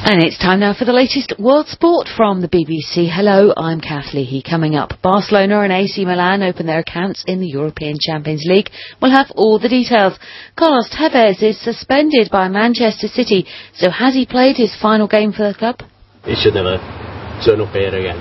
And it's time now for the latest world sport from the BBC. Hello, I'm Kath Leahy. Coming up, Barcelona and AC Milan open their accounts in the European Champions League. We'll have all the details. Carlos Tevez is suspended by Manchester City, so has he played his final game for the club? He should never turn up here again.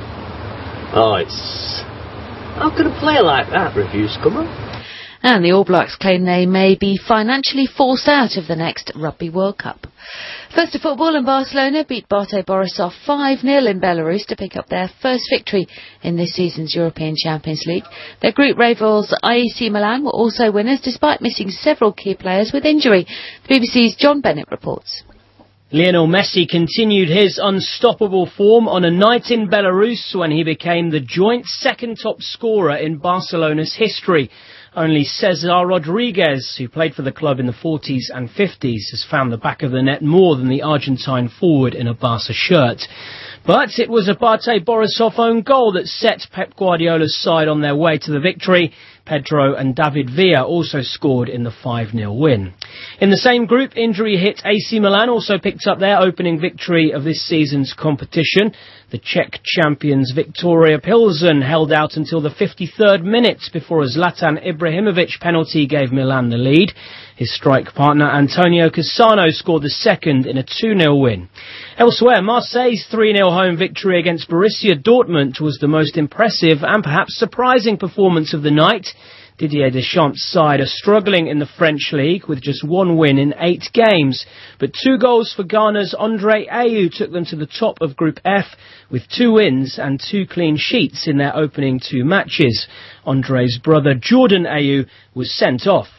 How could a player like that refuse come on? And the All Blacks claim they may be financially forced out of the next Rugby World Cup. First to football, and Barcelona beat Bate Borisov 5-0 in Belarus to pick up their first victory in this season's European Champions League. Their group rivals AC Milan were also winners despite missing several key players with injury. The BBC's John Bennett reports. Lionel Messi continued his unstoppable form on a night in Belarus when he became the joint second top scorer in Barcelona's history. Only Cesar Rodriguez, who played for the club in the 40s and 50s, has found the back of the net more than the Argentine forward in a Barca shirt. But it was a Bate Borisov own goal that set Pep Guardiola's side on their way to the victory. Pedro and David Villa also scored in the 5-0 win. In the same group, injury-hit AC Milan also picked up their opening victory of this season's competition. The Czech champions Viktoria Pilsen held out until the 53rd minute before a Zlatan Ibrahimovic penalty gave Milan the lead. His strike partner Antonio Cassano scored the second in a 2-0 win. Elsewhere, Marseille's 3-0 home victory against Borussia Dortmund was the most impressive and perhaps surprising performance of the night. Didier Deschamps' side are struggling in the French league with just one win in 8 games. But 2 goals for Ghana's Andre Ayew took them to the top of Group F with 2 wins and 2 clean sheets in their opening 2 matches. Andre's brother Jordan Ayew was sent off.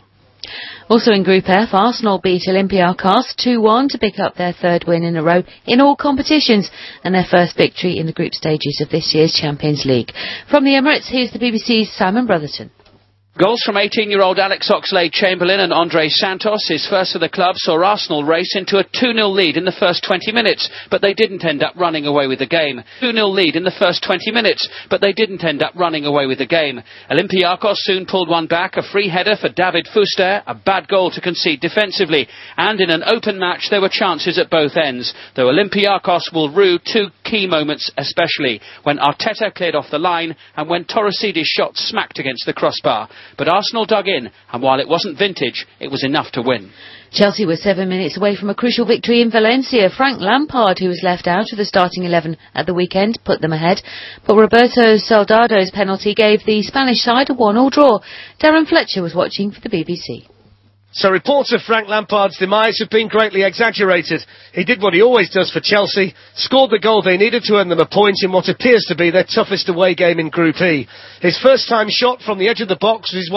Also in Group F, Arsenal beat Olympiacos 2-1 to pick up their 3rd win in a row in all competitions and their first victory in the group stages of this year's Champions League. From the Emirates, here's the BBC's Simon Brotherton. Goals from 18-year-old Alex Oxlade-Chamberlain and Andre Santos, his first for the club, saw Arsenal race into a 2-0 lead in the first 20 minutes, but they didn't end up running away with the game. 2-0 lead in the first 20 minutes, but they didn't end up running away with the game. Olympiacos soon pulled one back, a free header for David Fuster, a bad goal to concede defensively, and in an open match there were chances at both ends, though Olympiacos will rue 2 key moments especially, when Arteta cleared off the line and when Torresidis' shot smacked against the crossbar. But Arsenal dug in, and while it wasn't vintage, it was enough to win. Chelsea was 7 minutes away from a crucial victory in Valencia. Frank Lampard, who was left out of the starting 11 at the weekend, put them ahead. But Roberto Soldado's penalty gave the Spanish side a 1-1 draw. Darren Fletcher was watching for the BBC. So reports of Frank Lampard's demise have been greatly exaggerated. He did what he always does for Chelsea, scored the goal they needed to earn them a point in what appears to be their toughest away game in Group E. His first time shot from the edge of the box was his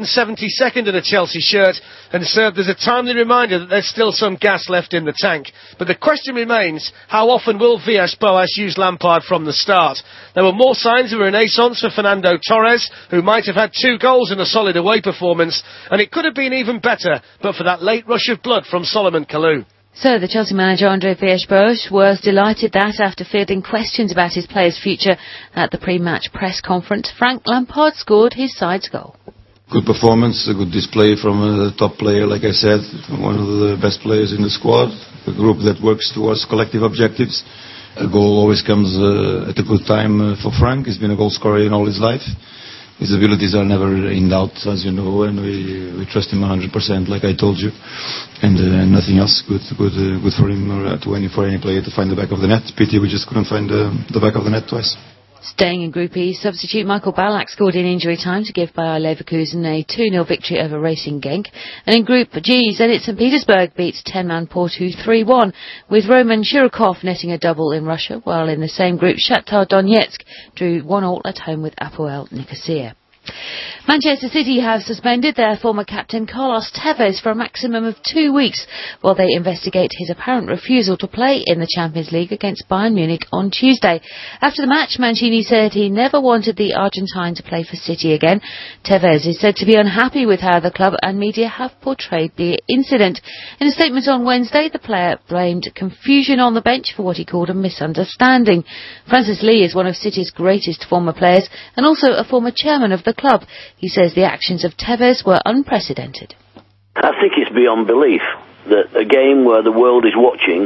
172nd in a Chelsea shirt and served as a timely reminder that there's still some gas left in the tank. But the question remains, how often will Villas-Boas use Lampard from the start? There were more signs of a renaissance for Fernando Torres, who might have had 2 goals in a solid away performance, and it could have been even better but for that late rush of blood from Solomon Kalou. So the Chelsea manager Andre Villas-Boas was delighted that after fielding questions about his player's future at the pre-match press conference, Frank Lampard scored his side's goal. Good performance, a good display from a top player, like I said, one of the best players in the squad, a group that works towards collective objectives. A goal always comes at a good time for Frank. He's been a goal scorer in all his life. His abilities are never in doubt, as you know, and we trust him 100%, like I told you. And nothing else. Good for him or for any player to find the back of the net. Pity we just couldn't find the back of the net twice. Staying in Group E, substitute Michael Ballack scored in injury time to give Bayer Leverkusen a 2-0 victory over Racing Genk. And in Group G, Zenit St. Petersburg beats 10-man Porto 3-1, with Roman Shirokov netting a double in Russia, while in the same group Shakhtar Donetsk drew 1-1 at home with Apoel Nicosia. Manchester City have suspended their former captain Carlos Tevez for a maximum of 2 weeks while they investigate his apparent refusal to play in the Champions League against Bayern Munich on Tuesday. After the match, Mancini said he never wanted the Argentine to play for City again. Tevez is said to be unhappy with how the club and media have portrayed the incident. In a statement on Wednesday, the player blamed confusion on the bench for what he called a misunderstanding. Francis Lee is one of City's greatest former players and also a former chairman of the club. He says the actions of Tevez were unprecedented. I think it's beyond belief that a game where the world is watching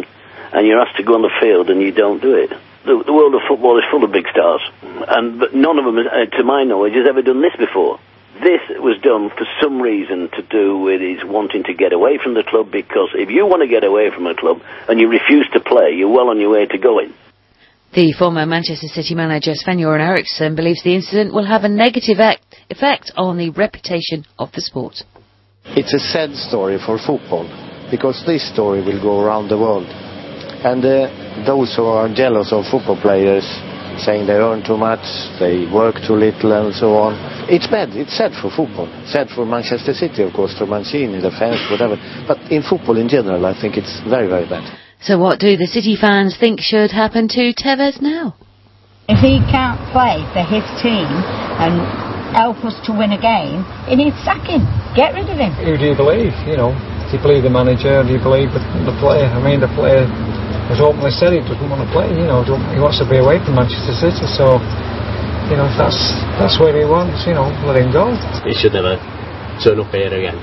and you're asked to go on the field and you don't do it. The world of football is full of big stars, but none of them, to my knowledge, has ever done this before. This was done for some reason to do with his wanting to get away from the club, because if you want to get away from a club and you refuse to play, you're well on your way to going. The former Manchester City manager Sven-Göran Eriksson believes the incident will have a negative effect on the reputation of the sport. It's a sad story for football, because this story will go around the world. And those who are jealous of football players, saying they earn too much, they work too little and so on. It's bad, it's sad for football. Sad for Manchester City, of course, for Mancini, the fans, whatever. But in football in general, I think it's very, very bad. So what do the City fans think should happen to Tevez now? If he can't play for his team and help us to win a game, he needs sacking. Get rid of him. Who do you believe? Do you believe the manager? Do you believe the player? I mean, the player has openly said he doesn't want to play. He wants to be away from Manchester City. So, if that's where he wants, let him go. He should never turn up here again.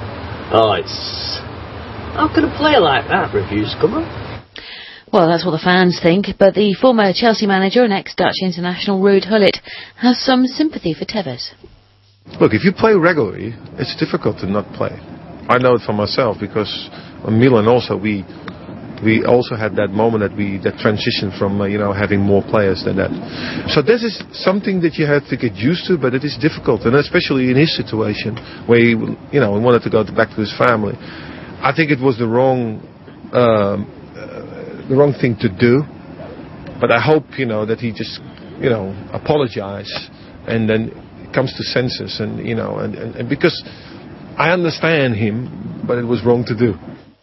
How can a player like that refuse come on? Well, that's what the fans think, but the former Chelsea manager and ex-Dutch international Ruud Gullit has some sympathy for Tevez. Look, if you play regularly, it's difficult to not play. I know it for myself, because on Milan also we also had that moment that transition from having more players than that. So this is something that you have to get used to, but it is difficult, and especially in his situation where he wanted to go back to his family. I think it was the wrong thing to do, but I hope that he just apologize and then comes to senses, and because I understand him, but it was wrong to do.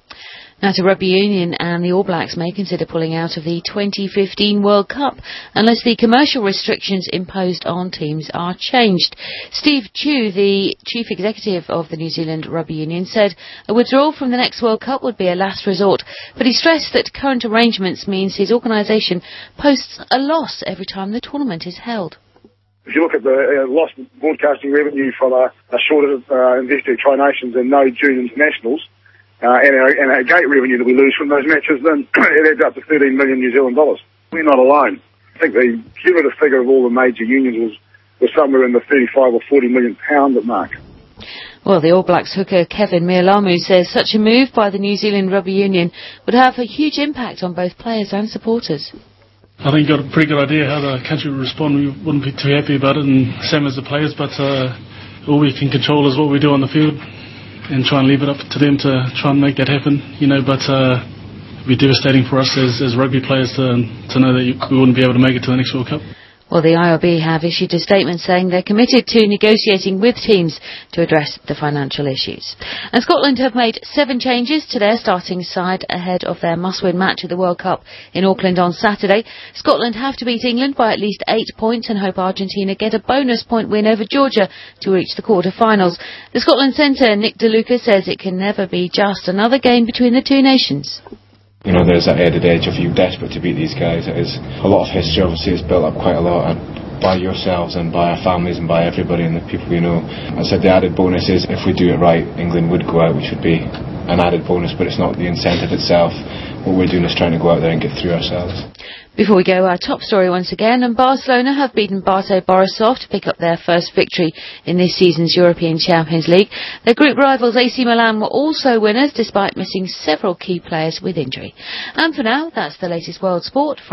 Now to rugby union, and the All Blacks may consider pulling out of the 2015 World Cup unless the commercial restrictions imposed on teams are changed. Steve Tew, the chief executive of the New Zealand Rugby Union, said a withdrawal from the next World Cup would be a last resort, but he stressed that current arrangements means his organisation posts a loss every time the tournament is held. If you look at the lost broadcasting revenue from a shorter invested Tri-Nations and no June internationals, and our gate revenue that we lose from those matches, then it adds up to 13 million New Zealand dollars. We're not alone. I think the cumulative figure of all the major unions was somewhere in the 35 or 40 million pound mark. Well, the All Blacks hooker Kevin Mealamu says such a move by the New Zealand Rugby Union would have a huge impact on both players and supporters. I think you got a pretty good idea how the country would respond. We wouldn't be too happy about it, and same as the players, but all we can control is what we do on the field and try and leave it up to them to try and make that happen, but it'd be devastating for us as rugby players to know that we wouldn't be able to make it to the next World Cup. Well, the IRB have issued a statement saying they're committed to negotiating with teams to address the financial issues. And Scotland have made 7 changes to their starting side ahead of their must-win match at the World Cup in Auckland on Saturday. Scotland have to beat England by at least 8 points and hope Argentina get a bonus point win over Georgia to reach the quarter-finals. The Scotland centre, Nick DeLuca, says it can never be just another game between the two nations. There's that added edge of you desperate to beat these guys. It is a lot of history, obviously. It's built up quite a lot by yourselves and by our families and by everybody and the people we know. I said the added bonus is if we do it right, England would go out, which would be an added bonus, but it's not the incentive itself. What we're doing is trying to go out there and get through ourselves. Before we go, our top story once again, and Barcelona have beaten Bate Borisov to pick up their first victory in this season's European Champions League. Their group rivals AC Milan were also winners despite missing several key players with injury. And for now, that's the latest world sport.